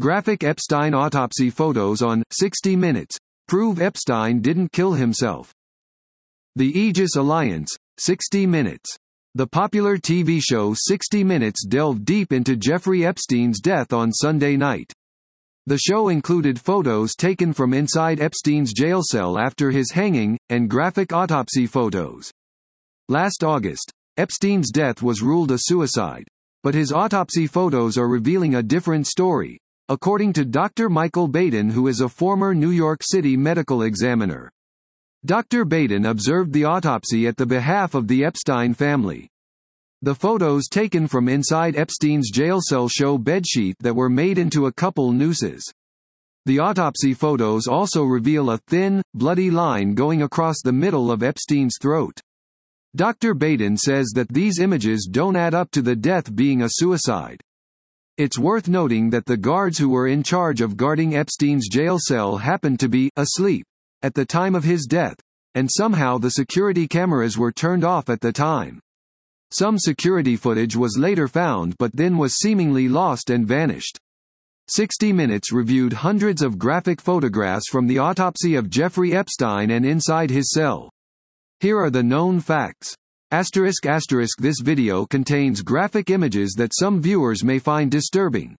Graphic Epstein autopsy photos on 60 Minutes prove Epstein didn't kill himself. The Aegis Alliance, 60 Minutes. The popular TV show 60 Minutes delved deep into Jeffrey Epstein's death on Sunday night. The show included photos taken from inside Epstein's jail cell after his hanging, and graphic autopsy photos. Last August, Epstein's death was ruled a suicide, but his autopsy photos are revealing a different story, according to Dr. Michael Baden, who is a former New York City medical examiner. Dr. Baden observed the autopsy at the behalf of the Epstein family. The photos taken from inside Epstein's jail cell show bedsheet that were made into a couple nooses. The autopsy photos also reveal a thin, bloody line going across the middle of Epstein's throat. Dr. Baden says that these images don't add up to the death being a suicide. It's worth noting that the guards who were in charge of guarding Epstein's jail cell happened to be asleep at the time of his death, and somehow the security cameras were turned off at the time. Some security footage was later found but then was seemingly lost and vanished. 60 Minutes reviewed hundreds of graphic photographs from the autopsy of Jeffrey Epstein and inside his cell. Here are the known facts. ****, this video contains graphic images that some viewers may find disturbing.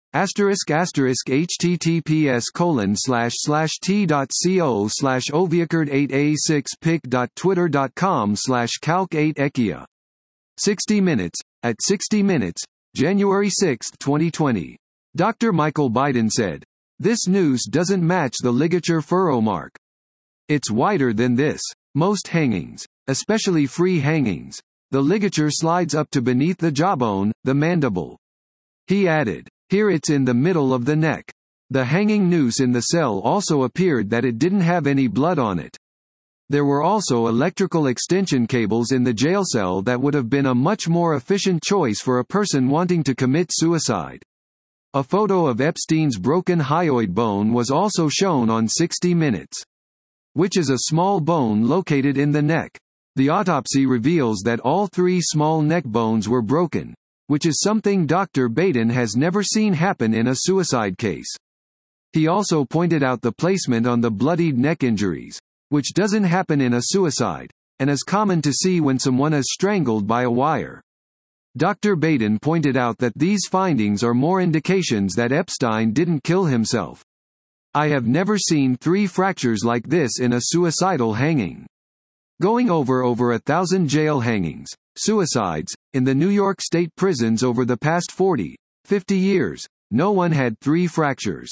https://t.co/oviacard8a6pic.twitter.com/calc8ekia. 60 Minutes, at 60 Minutes, January 6, 2020. Dr. Michael Baden said, "This noose doesn't match the ligature furrow mark. It's wider than this. Most hangings, especially free hangings, the ligature slides up to beneath the jawbone, the mandible." He added, "Here it's in the middle of the neck. The hanging noose in the cell also appeared that it didn't have any blood on it. There were also electrical extension cables in the jail cell that would have been a much more efficient choice for a person wanting to commit suicide." A photo of Epstein's broken hyoid bone was also shown on 60 Minutes, which is a small bone located in the neck. The autopsy reveals that all three small neck bones were broken, which is something Dr. Baden has never seen happen in a suicide case. He also pointed out the placement on the bloodied neck injuries, which doesn't happen in a suicide, and is common to see when someone is strangled by a wire. Dr. Baden pointed out that these findings are more indications that Epstein didn't kill himself. "I have never seen 3 fractures like this in a suicidal hanging. Going over 1,000 jail hangings, suicides, in the New York State prisons over the past 40, 50 years, no one had 3 fractures."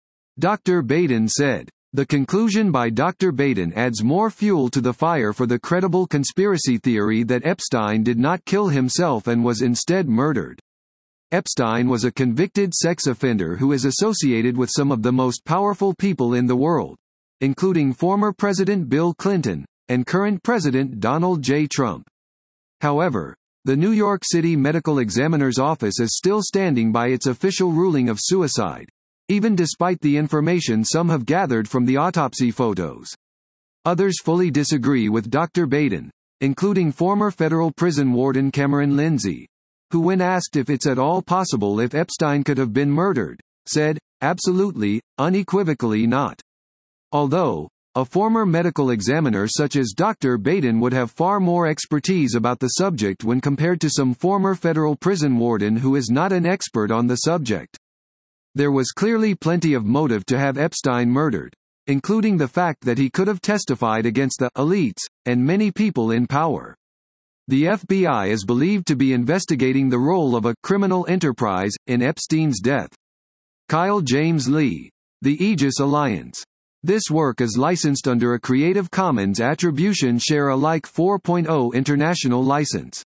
Dr. Baden said. The conclusion by Dr. Baden adds more fuel to the fire for the credible conspiracy theory that Epstein did not kill himself and was instead murdered. Epstein was a convicted sex offender who is associated with some of the most powerful people in the world, including former President Bill Clinton, and current President Donald J. Trump. However, the New York City Medical Examiner's Office is still standing by its official ruling of suicide, even despite the information some have gathered from the autopsy photos. Others fully disagree with Dr. Baden, including former federal prison warden Cameron Lindsay, who, when asked if it's at all possible if Epstein could have been murdered, said, "Absolutely, unequivocally not." Although, a former medical examiner such as Dr. Baden would have far more expertise about the subject when compared to some former federal prison warden who is not an expert on the subject. There was clearly plenty of motive to have Epstein murdered, including the fact that he could have testified against the elites, and many people in power. The FBI is believed to be investigating the role of a criminal enterprise in Epstein's death. Kyle James Lee. The Aegis Alliance. This work is licensed under a Creative Commons Attribution Share Alike 4.0 international license.